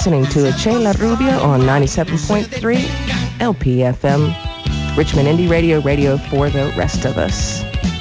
listening to Achela Rubia on 97.3 LPFM, Richmond Indie Radio, radio for the rest of us.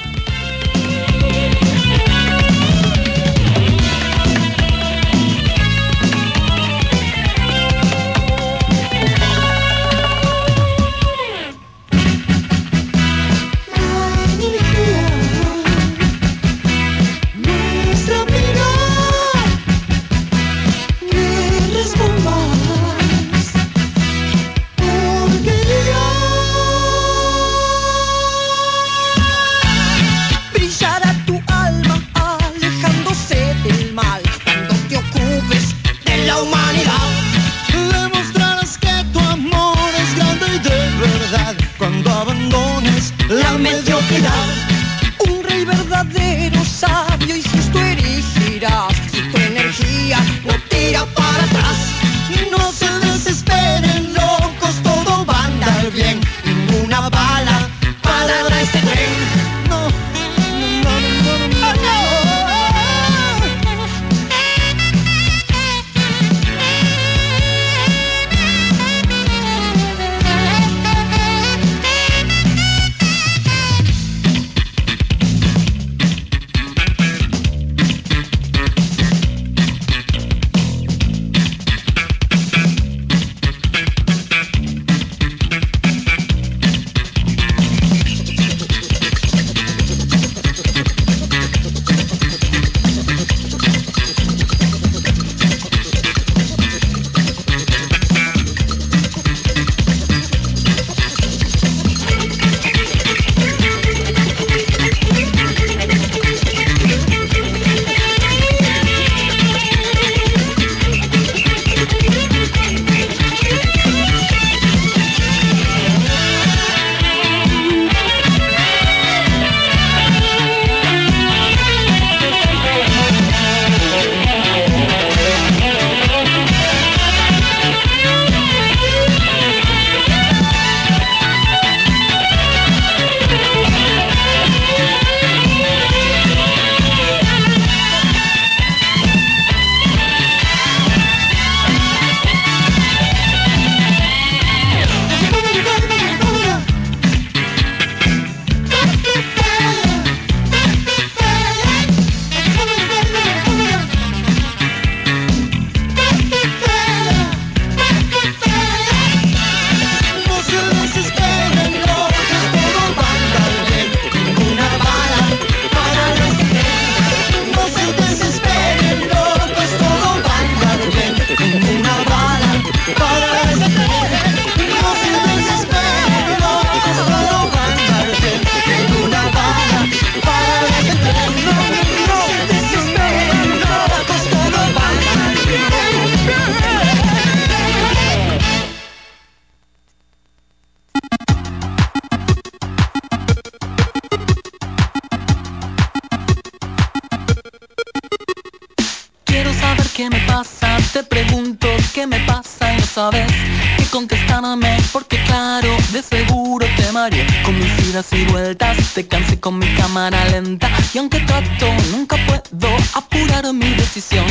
¿Qué me pasa? Te pregunto qué me pasa y no sabes qué contestarme, porque claro, de seguro te mareé con mis idas y vueltas, te cansé con mi cámara lenta, y aunque trato nunca puedo apurar mi decisión.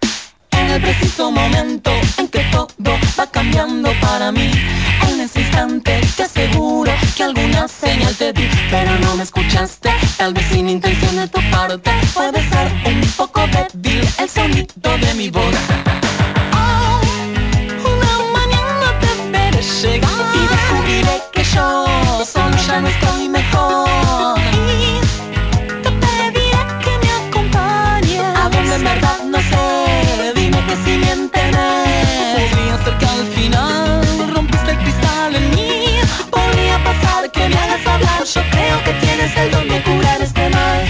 En el preciso momento en que todo va cambiando para mí, en ese instante te aseguro que alguna señal te di, pero no me escuchaste, tal vez sin intención de tu parte. Puede ser un poco débil el sonido de mi voz. Oh, una mañana te veré llegar y descubriré que yo solo ya no estoy mejor, y te pediré que me acompañes a donde en verdad no sé. Dime que si miénteme. Podría ser que al final rompiste el cristal en mí. Podría pasar que me hagas hablar. Yo creo que tienes el don de curar este mal.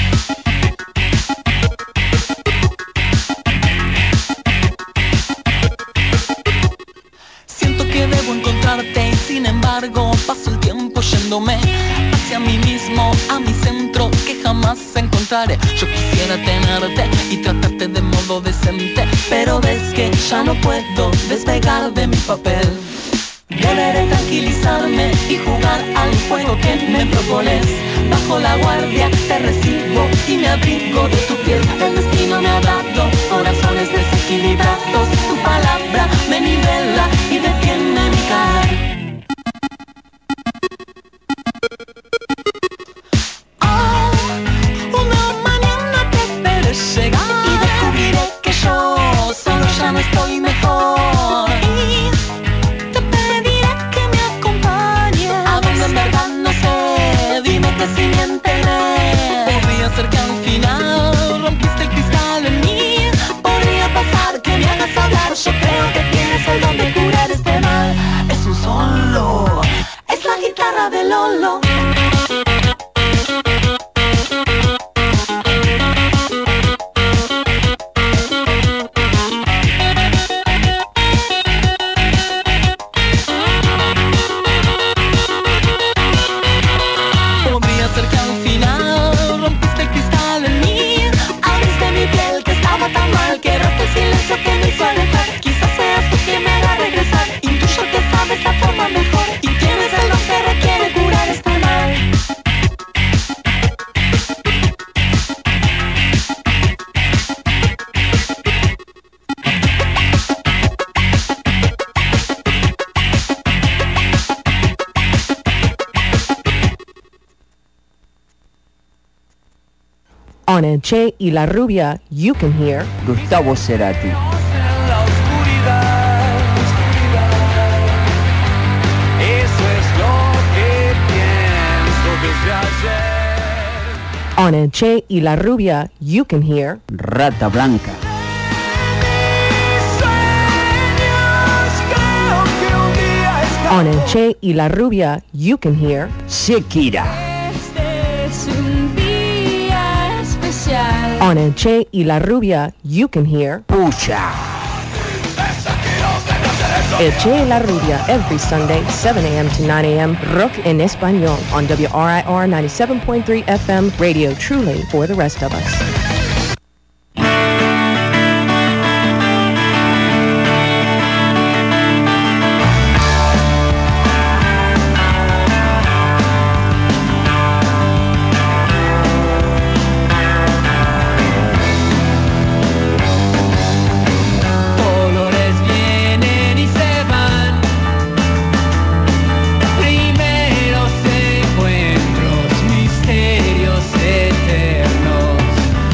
Siento que debo encontrarte y sin embargo paso el tiempo yéndome hacia mí mismo, a mi centro que jamás encontraré. Yo quisiera tenerte y tratarte de modo decente, pero ves que ya no puedo despegar de mi papel. Deberé tranquilizarme y jugar al juego que me propones. Bajo la guardia te recibo y me abrigo de tu piel. El destino me ha dado corazones desequilibrados. Tu palabra me nivela y detiene mi caer. Oh, una mañana te veré llegar y descubriré que yo solo ya no estoy mejor. Y te pediré que me acompañes a donde en verdad no sé, dime que si miénteme. Podría ser que al final rompiste el cristal en mí. Podría pasar que me hagas hablar. Yo creo que tienes el don de curar este mal. Es un solo, es la guitarra de Lolo. Podría ser que al final rompiste el cristal en mí. Abriste mi piel que estaba tan mal, quebraste el silencio que me hizo alejar. Quizás seas tú quien me haga regresar. Intuyo que sabes la forma mejor y tienes el don que requiere curar este mal. On El Che y La Rubia, you can hear Gustavo Cerati. En la oscuridad, eso es lo que pienso desde ayer. On El Che y La Rubia, you can hear Rata Blanca. On El Che y La Rubia, you can hear Shakira. Este es un día especial. On El Che y La Rubia, you can hear Puya. El Che y La Rubia every Sunday, 7 a.m. to 9 a.m. Rock en Español on WRIR 97.3 FM, radio truly for the rest of us. Colores vienen y se van, primeros encuentros, misterios eternos.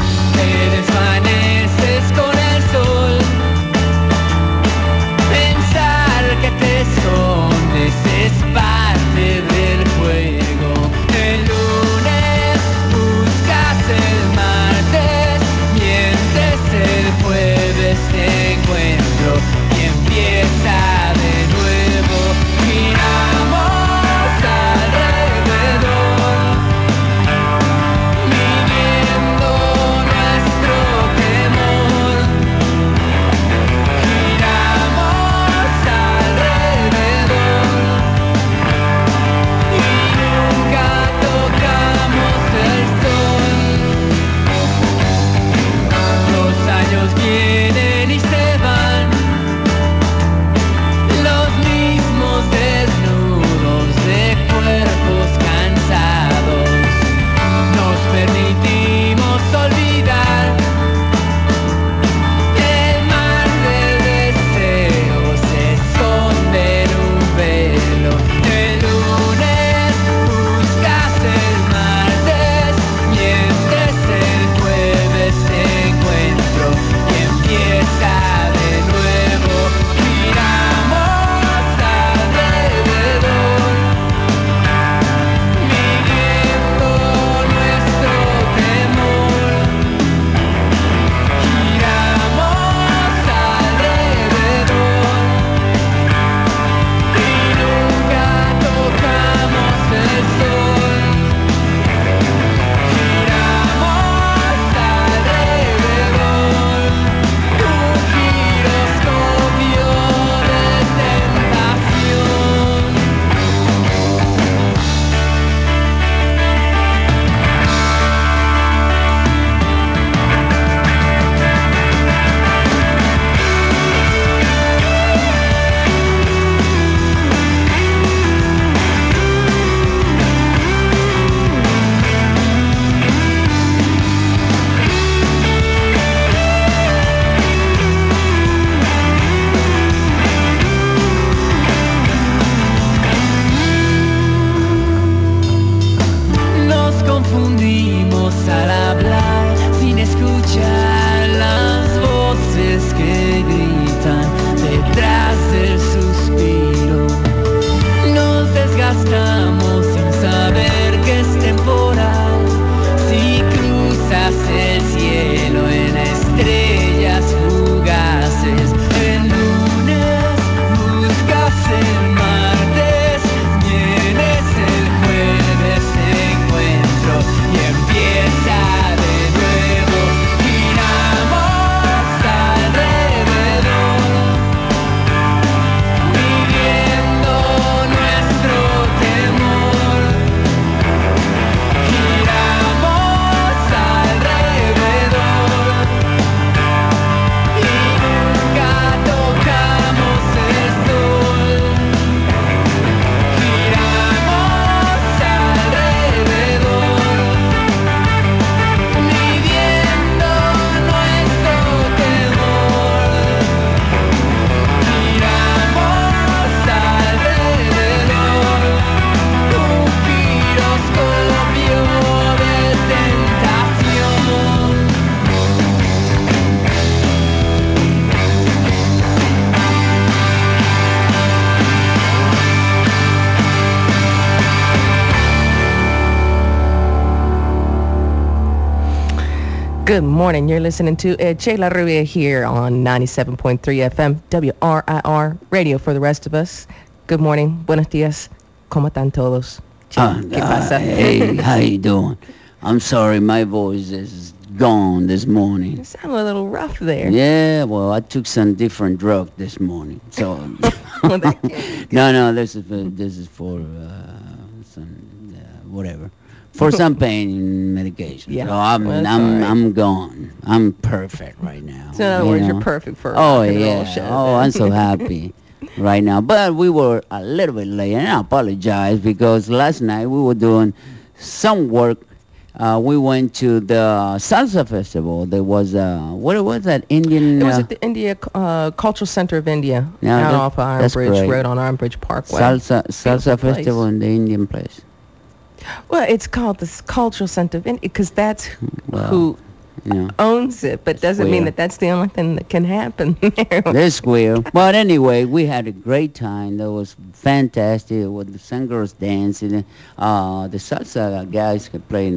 Good morning. You're listening to Che La Rubia here on 97.3 FM, WRIR, radio for the rest of us. Good morning. Buenos días. ¿Cómo están todos? Che, ¿qué pasa? Hey, how you doing? I'm sorry, my voice is gone this morning. You sound a little rough there. Yeah, well, I took some different drug this morning, so Well, that can't be no, this is for some whatever, for some pain medication. Yeah, So I'm well, it's I'm all right. I'm gone. I'm perfect right now. So in other you words, know? you're perfect for a Oh rock and roll yeah. show. Oh, then. I'm so happy right now. But we were a little bit late, and I apologize because last night we were doing some work. We went to the salsa festival. There was what was that Indian? It was at the India Cultural Center of India, Yeah, out that- off Iron that's Bridge great. Road on Iron Bridge Parkway. salsa Beautiful place. festival in the Indian place. Well, it's called the Cultural Center of India because that's Well, who You know, owns it, but doesn't mean Square. that that's the only thing that can happen there. they're square. But anyway, we had a great time. That was fantastic. With the some girls dancing. The salsa guys could play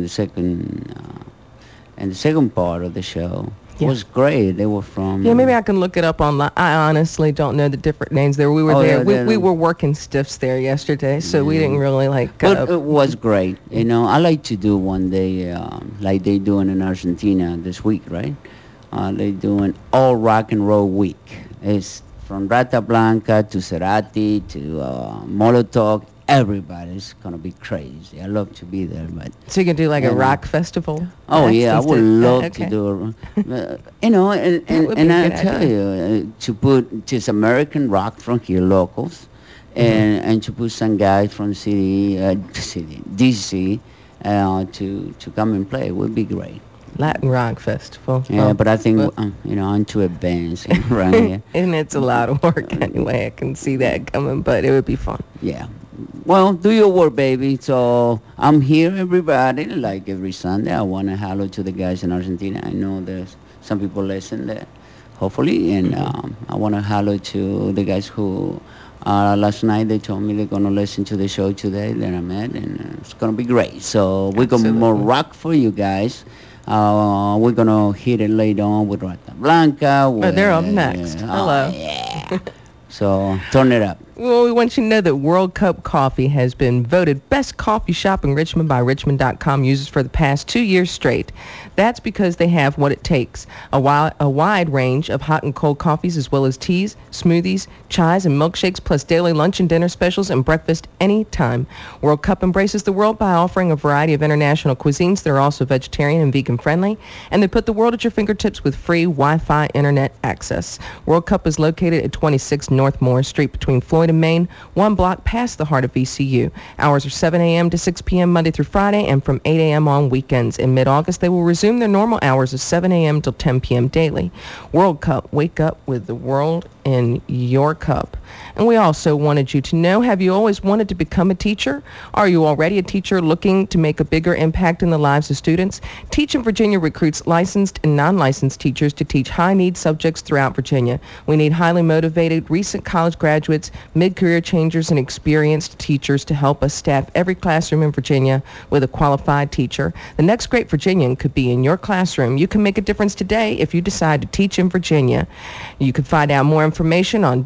in the second part of the show. It Yeah. was great. They were from. Yeah, maybe I can look it up online. I honestly don't know the different names there. We were Oh, there. yeah, we, they're- we were working stiffs there yesterday, so we didn't really like. But it was great. You know, I like to do one day, like they doing in Argentina this week, right? They doing all rock and roll week. It's from Rata Blanca to Cerati to Molotov. Everybody's gonna be crazy. I love to be there, but So you can do like a and, rock festival. oh yeah, I would love okay. to do. You know, and That would and be a I good tell idea. you to put just American rock from here, locals, and to put some guys from the city DC, to come and play would be great. Latin rock festival. Yeah, Well, but I think well, you know I'm too advanced around here. and it's a lot of work anyway. I can see that coming, but it would be fun. Yeah. Well, do your work, baby. So I'm here, everybody, like every Sunday. I want to hello to the guys in Argentina. I know there's some people listen there, hopefully. And I want to hello to the guys who last night they told me they're going to listen to the show today that I'm at. And it's going to be great. So we got more Absolutely. rock for you guys. We're going to hit it later on with Rata Blanca. Oh, they're up next. Hello. Yeah. So turn it up. Well, we want you to know that World Cup Coffee has been voted best coffee shop in Richmond by Richmond.com users for the past 2 years straight. That's because they have what it takes, a wide range of hot and cold coffees as well as teas, smoothies, chais, and milkshakes, plus daily lunch and dinner specials and breakfast anytime. World Cup embraces the world by offering a variety of international cuisines that are also vegetarian and vegan friendly, and they put the world at your fingertips with free Wi-Fi internet access. World Cup is located at 26 North Moore Street between Floyd and Main, one block past the heart of VCU. Hours are 7 a.m. to 6 p.m. Monday through Friday and from 8 a.m. on weekends. In mid-August, they will resume their normal hours of 7 a.m. till 10 p.m. daily. World Cup, wake up with the world in your cup. And we also wanted you to know, have you always wanted to become a teacher? Are you already a teacher looking to make a bigger impact in the lives of students? Teach in Virginia recruits licensed and non-licensed teachers to teach high-need subjects throughout Virginia. We need highly motivated, recent college graduates, mid-career changers, and experienced teachers to help us staff every classroom in Virginia with a qualified teacher. The next great Virginian could be in your classroom. You can make a difference today if you decide to teach in Virginia. You can find out more information on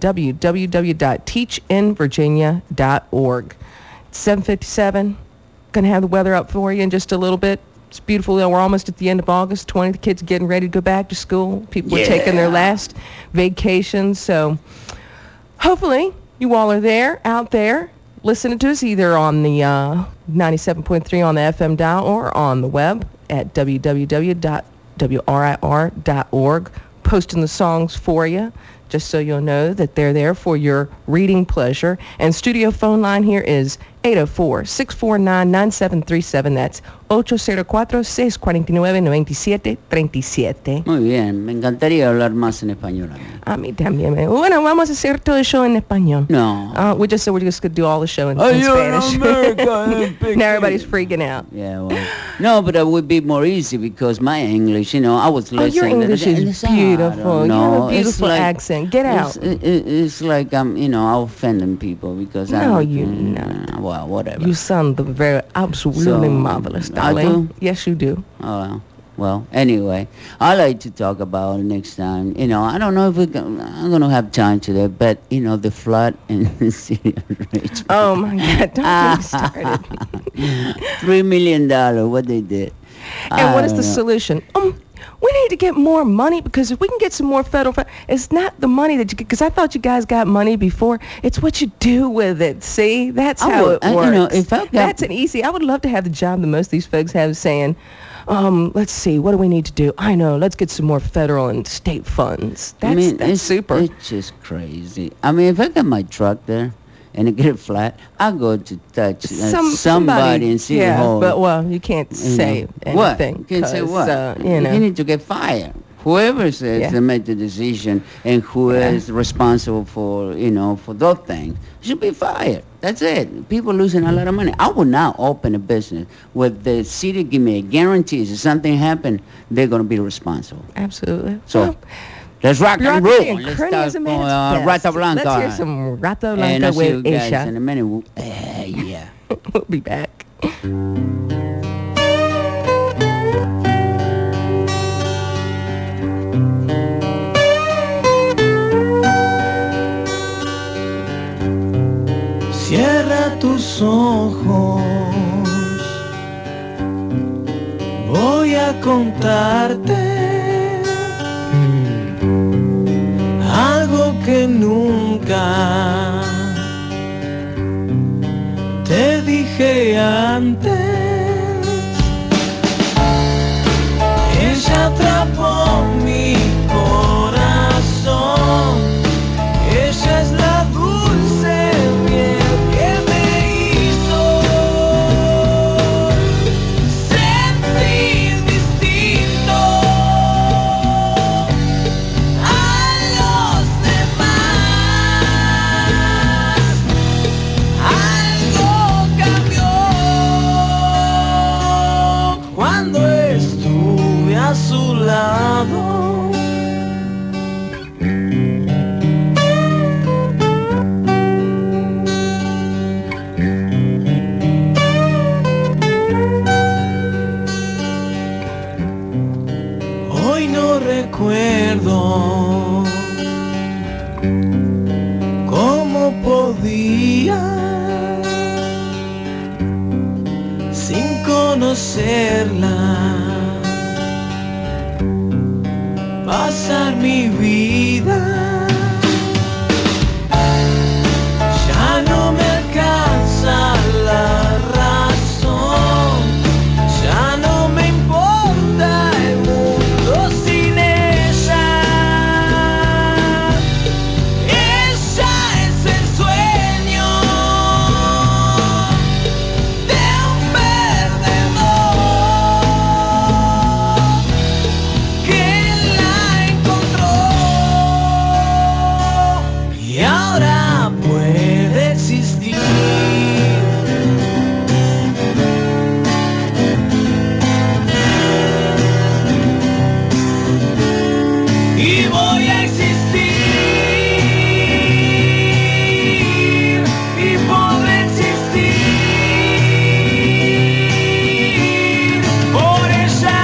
www.teachinvirginia.org. 7:57. Going to have the weather up for you in just a little bit. It's beautiful. We're almost at the end of August. 20 of the kids are getting ready to go back to school. People are taking their last vacation. So hopefully you all are there, out there, listening to us either on the 97.3 on the FM dial or on the web at www.wrir.org, posting the songs for you, just so you'll know that they're there for your reading pleasure. And studio phone line here is 804-649-9737. That's 804-649-9737. Muy bien, me encantaría hablar más en español a mí. A mí también. Bueno, vamos a hacer todo el show en español. No. We just said we're just going to do all the show in You're Spanish. American. Now everybody's freaking out. Yeah, well, no, but it would be more easy because my English, you know, I was Oh, listening. your English is beautiful. You have a beautiful accent. Get out. It's like I'm, you know, I'm offending people because No, I'm. you're not. Well, whatever. You sound very absolutely So, marvelous, I darling. do? Yes, you do. Oh, Well, anyway, I like to talk about next time. I don't know if I'm gonna have time today, but the flood in the city of Richmond. Oh my God! Don't get me started. $3 million. What they did. And I what is don't the know. solution? We need to get more money, because if we can get some more federal, it's not the money that you get, because I thought you guys got money before. It's what you do with it. See, that's I how would, it works. if I got, That's an easy. I would love to have the job that most of these folks have, saying, let's see, what do we need to do? I know, let's get some more federal and state funds. That's it's super. It's just crazy. I mean, if I got my truck there and it get flat, I go to touch somebody in City yeah, Hall. but well, you can't say What? anything. You can say 'cause, what? you He know. need to get fired. Whoever says Yeah. to make the decision and who is responsible for those things should be fired. That's it. People losing a lot of money. I would not open a business where the city give me a guarantee if something happen, they're going to be responsible. Absolutely. So Well, let's rock and roll. bureaucracy and Let's cronyism talk at its Rata best. Blanca. Let's hear some Rata And Blanca I'll see you with guys in Aisha. a minute. Yeah. We'll be back. Cierra tus ojos, voy a contarte algo que nunca te dije antes. Ella atrapó mi corazón, ella es la dulce miel que me hizo sentir distinto a los demás. Algo cambió cuando estuve a su lado. Hoy no recuerdo cómo podía, sin conocerla, pasar mi vida. Ya no me alcanza la razón, ya no me importa el mundo sin ella. Ella es el sueño de un perdedor que la encontró y ahora puede existir. Y voy a existir y podré existir por ella.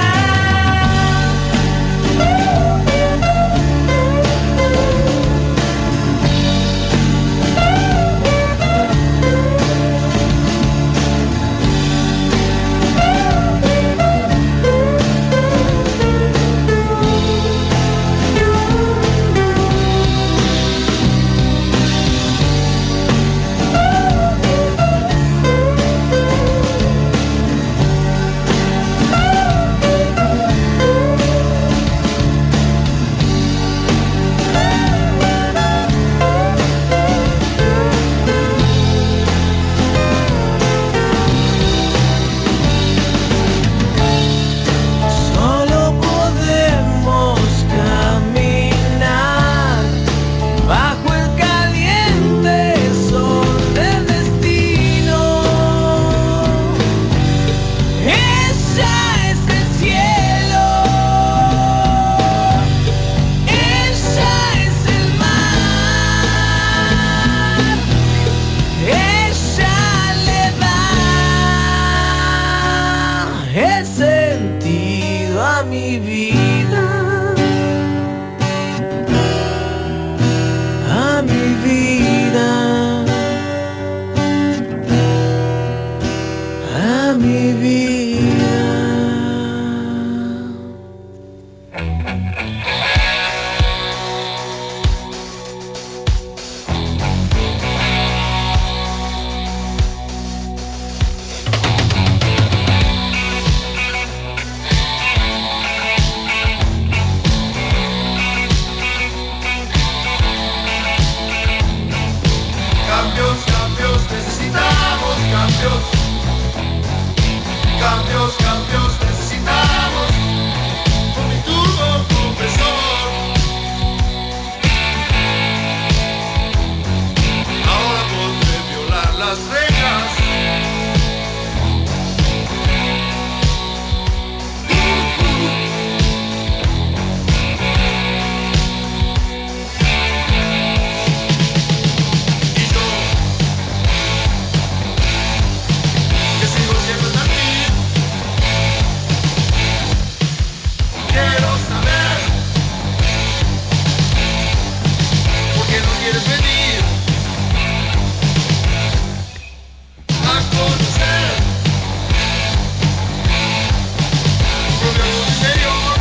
Solo podemos caminar bajo el caliente sol del destino. Ella es el cielo, ella es el mar, ella le da el sentido a a mi vida, a mi vida, a mi vida. Cambios, cambios, necesitamos cambios. Cambios, cambios, necesitamos. Con mi turbo compresor. Ahora podré violar las reglas. Y yo, que sigo siempre tan tímido, quiero saber por qué no quieres venir a conocer tu propio mundo interior.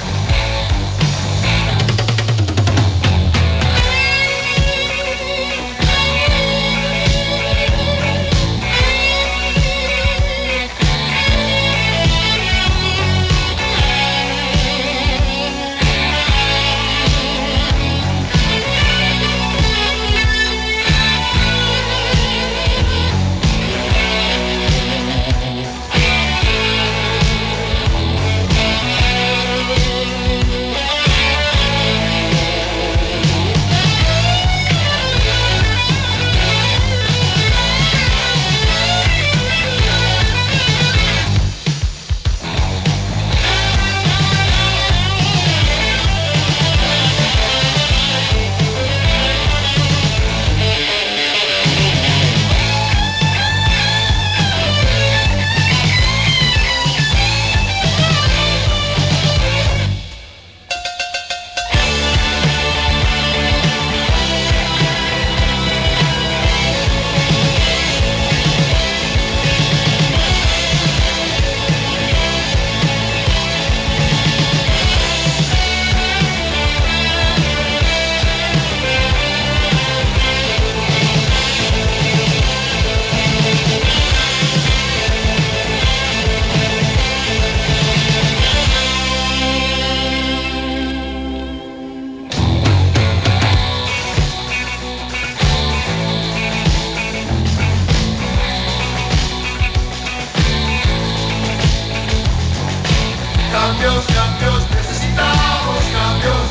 Cambios, cambios, necesitamos cambios.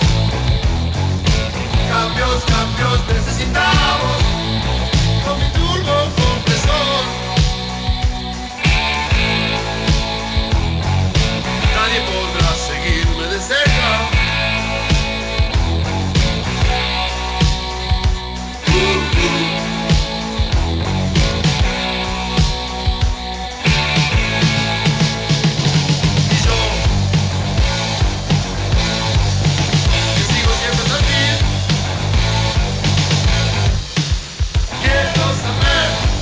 Cambios, cambios, necesitamos. Con mi turbo compresor. Nadie podrá seguirme de cerca. Y yo, que sigo siempre tan bien, quiero saber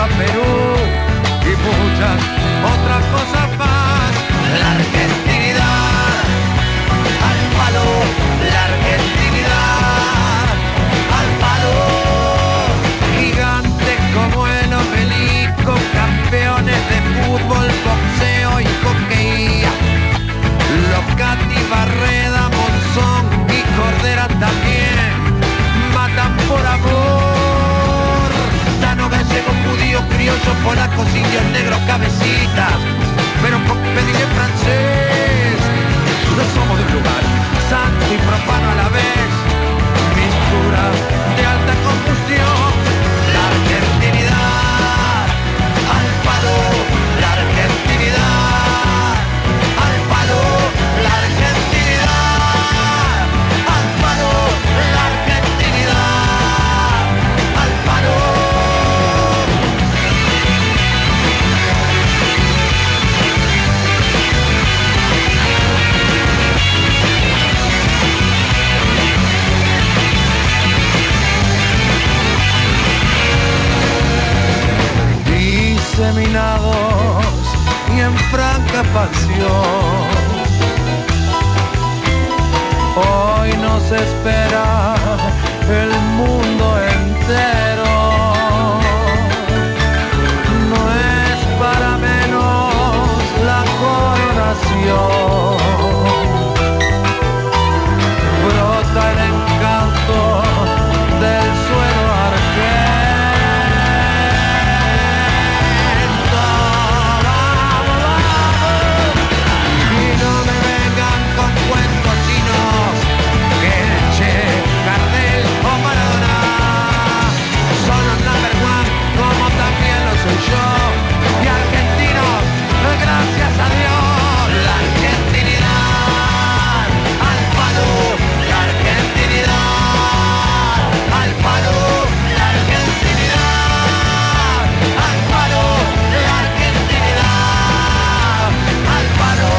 Perú y muchas otras cosas más. La argentinidad al palo, la argentinidad al palo. Gigantes como el obelisco, campeones de fútbol, boxeo y hockey. Locati, Barreda, Monzón y Cordera también matan por amor. Tano, gallegos, judíos, criollos, polacos, indios, negros, cabecitas, pero con pediré francés. No somos de un lugar santo y profano a la vez, mistura de alta combustión. La argentinidad al palo, la argentinidad al palo, la argentinidad al palo, la argentinidad al palo. Diseminados y en franca expansión, hoy nos espera el mundo entero. No es para menos la coronación. Brota el encanto del suelo argento. Vamos, vamos. Y no me vengan con cuentos chinos, que el Che, Gardel o Maradona son los number one, como también lo soy yo. Y argentinos, gracias a Dios, la argentinidad al palo, la argentinidad al palo, la argentinidad al palo, la argentinidad al palo.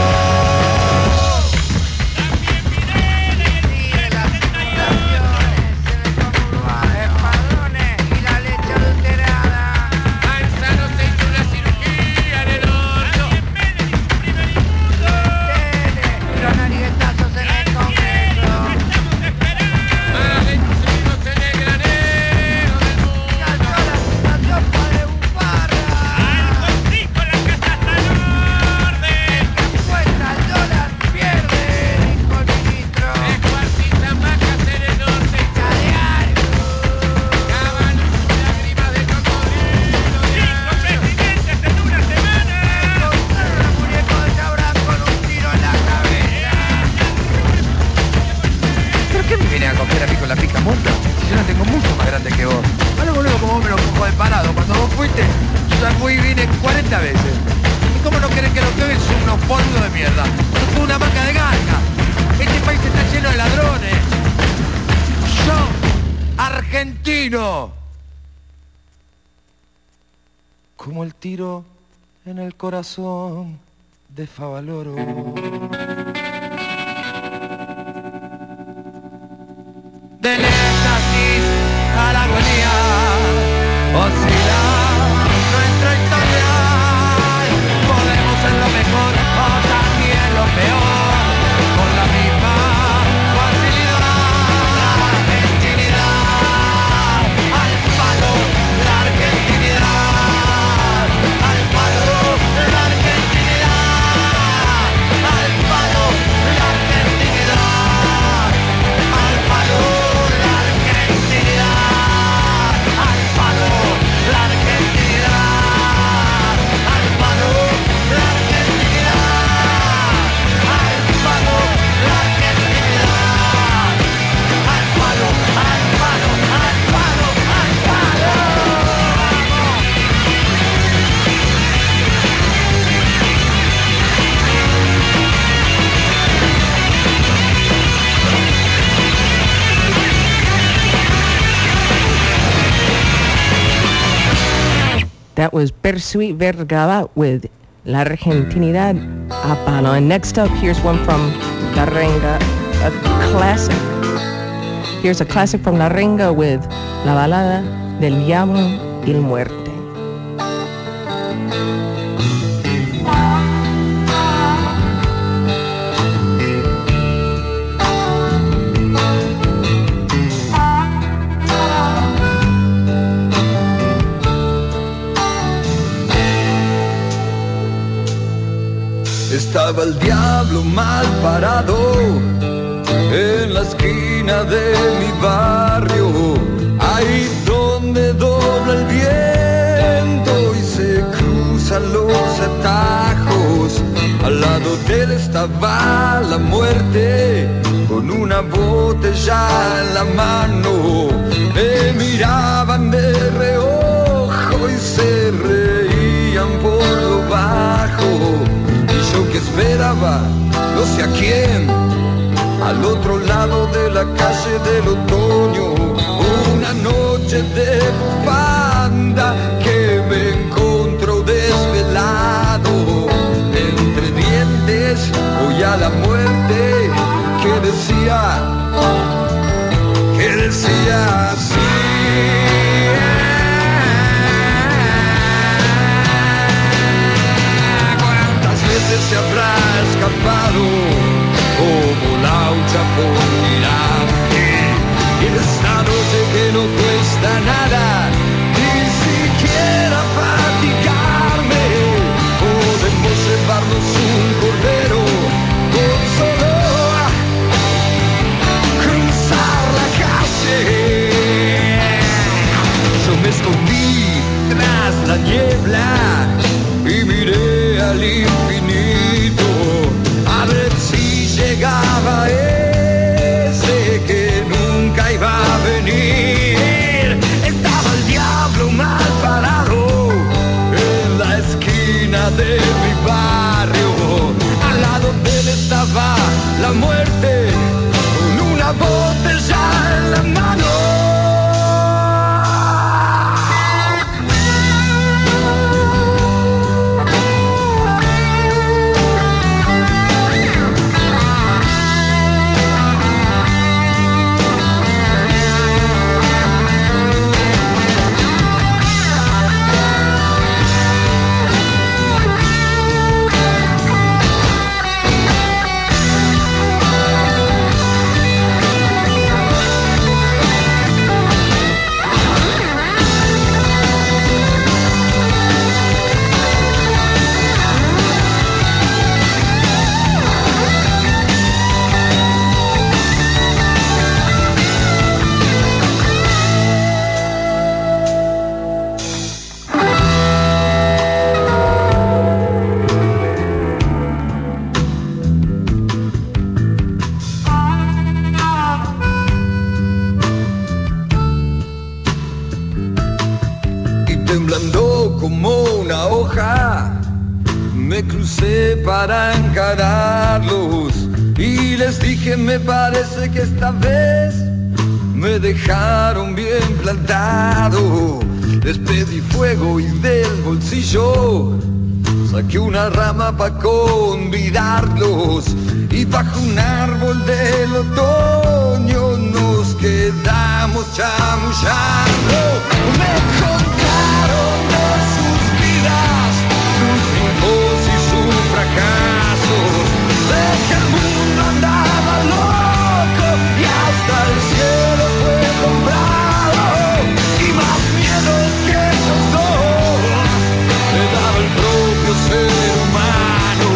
¿Pero qué me viene a coger a mí con la pica munda? Si yo la tengo mucho más grande que vos. Ahora boludo, como vos me lo cojo de parado. Cuando vos fuiste, yo ya fui y vine 40 veces. ¿Y cómo no querés que los pibes son unos boludos de mierda? Sos una maca de garca. Este país está lleno de ladrones. Yo, argentino, como el tiro en el corazón de Favaloro. Del éxtasis a la agonía, oscila nuestra historia. Podemos ser lo mejor o también lo peor, con la misma facilidad. La argentinidad al palo, la argentinidad al palo, la argentinidad al palo, la argentinidad al palo. That was Bersuit Vergara with La Argentinidad a Palo. And next up, here's one from La Renga, a classic. Here's a classic from La Renga with La Balada del Diablo y el Muerte. Estaba el diablo mal parado en la esquina de mi barrio, ahí donde dobla el viento y se cruzan los atajos. Al lado de él estaba la muerte con una botella en la mano. Me miraban de reojo y se reían por lo bajo. Y yo que esperaba, no sé a quién, al otro lado de la calle del otoño, una noche de bufanda que me encontró desvelado. Entre dientes oía la muerte que decía así. ¿Cuántas veces se habrá escapado como laucha por tirante? Y en esta noche que no cuesta nada, ni siquiera fatigarme, podemos llevarnos un cordero con solo cruzar la calle. Yo me escondí tras la niebla y miré al infinito a ver si llegaba ese que nunca iba a venir. Estaba el diablo mal parado en la esquina de mi barrio, al lado de él estaba la muerte con una botella en la mano. Temblando como una hoja, me crucé para encararlos y les dije, me parece que esta vez me dejaron bien plantado. Les pedí fuego y del bolsillo saqué una rama para convidarlos, y bajo un árbol del otoño nos quedamos chamullando. Me contaron de sus vidas, sus triunfos y sus fracasos, de que el mundo andaba loco y hasta el cielo fue comprado, y más miedo que ellos dos me daba el propio ser humano.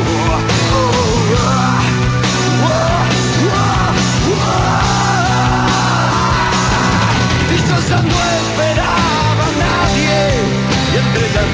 Y yo ya no esperaba a nadie, y entre las